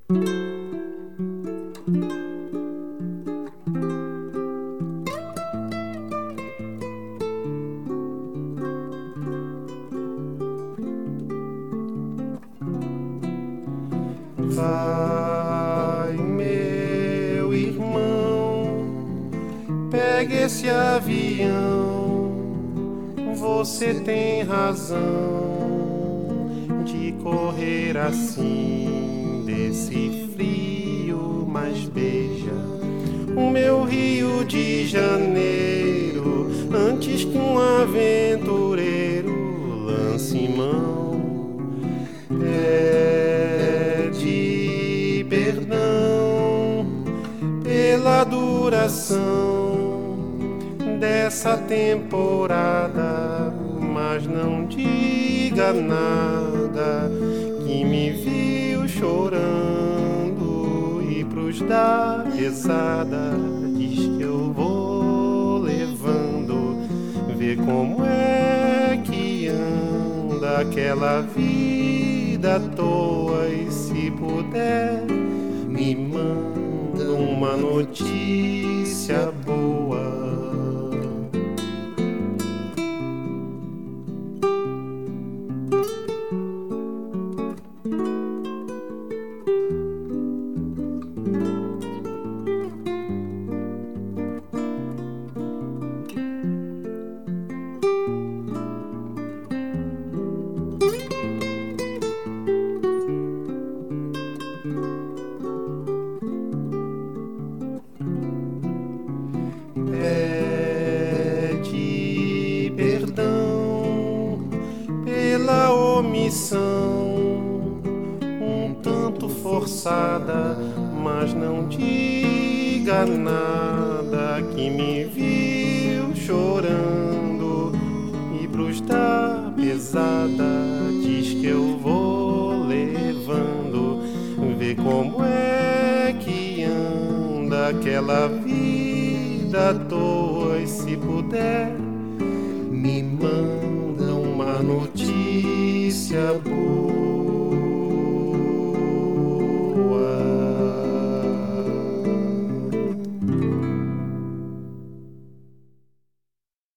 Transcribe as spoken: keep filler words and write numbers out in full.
Vai, meu irmão, pegue esse avião. Você tem razão de correr assim desse frio, mas beija o meu Rio de Janeiro antes que um aventureiro lance mão. Pede perdão pela duração dessa temporada, mas não diga nada que me viu chorando e pros da pesada diz que eu vou levando. Vê como é que anda aquela vida à toa, e se puder me manda uma notícia boa. Pede perdão pela omissão um tanto forçada, mas não diga nada que me viu chorando e pros da pesada diz que eu vou levando. Vê como é que anda aquela vida à toa, e se puder me manda uma notícia boa.